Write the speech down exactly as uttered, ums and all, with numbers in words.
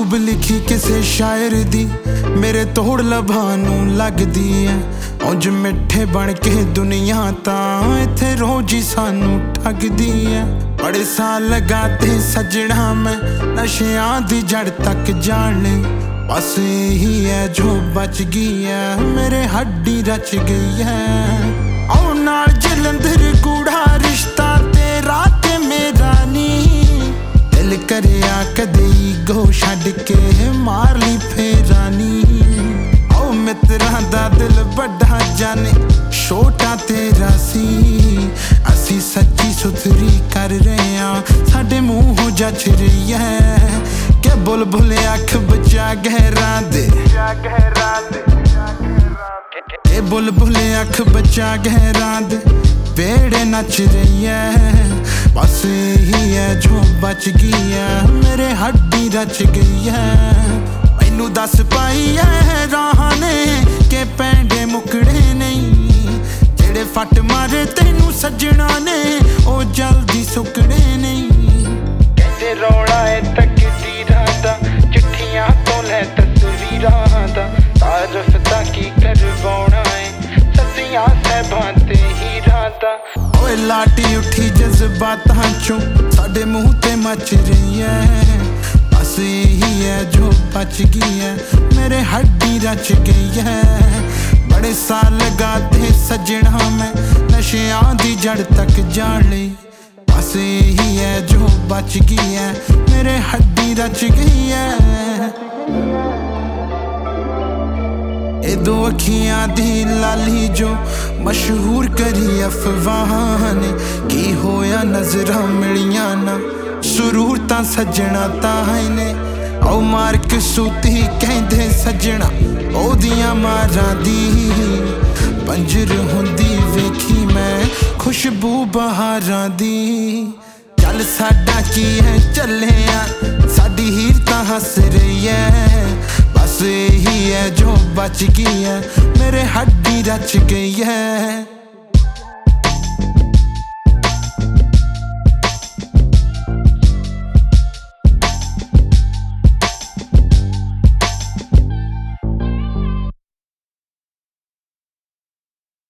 खूब लिखी किसे शायर दी मेरे तोड़ लभां नूं लगदी है। उंज मिठे बन के दुनिया तां इत्थे रोज ही सानू ठगदी है। बड़े साल लगाते सजना मैं नशियां दी जड़ तक जान लई, बस यही है जो बच गई है मेरे हड्डी रच गई है। औ नाल जलंधर कूड़ा रिश्ता तेरा ते मेरा नी, दिल करिया कदे गो छड्ड के मार ली फेरा नी। औ मित्रां दा दिल बड़ा जाने छोटा तेरा सी, असी सच्ची सुथरी कर रहे हां साडे मूंहों जच रही है। के बुलबुल अख बचा गहरां दे, के बुलबुल अख बचा गहरां दे वेड़े नच रही है। बस यही है जो बच गई है मेरे हड्डी रच गई है। मैनू दस पाई है राह ने के पैंडे मुकड़े नहीं, जेड़े फट मारे तेनू सजना ने ओ जल्दी सुकड़े नहीं। कहते रौला है तकदीरां दा, चिट्ठियां तो लै तस्वीरां दा, तारफ दा की करवाउणा है सदियां सहबां ते हीरां दा। ओए लाटी उठी जज्बातां चों साडे मुंह ते मच रही है। बस यही है जो बच गई है मेरे हड्डी रच गई है। बड़े साल लगाते सजना मैं नशियां दी जड़ तक जान लई, बस यही है जो बच गई है मेरे हड्डी रच गई है। ए दो अखियां दी लाली जो मशहूर करी अफवाह ने, की होया नजरां मिलियां ना सुरूर तां सजना तां ने। औ मार कसूती कहंदे सजना ओदियां मारां दी, पंजर हुंदी वेखी मैं खुशबू बहारां दी। चल साडा की है चलिया साडी हीर तां हस रही है। बस यही है जो बच गई है मेरे हड्डी रच गई है।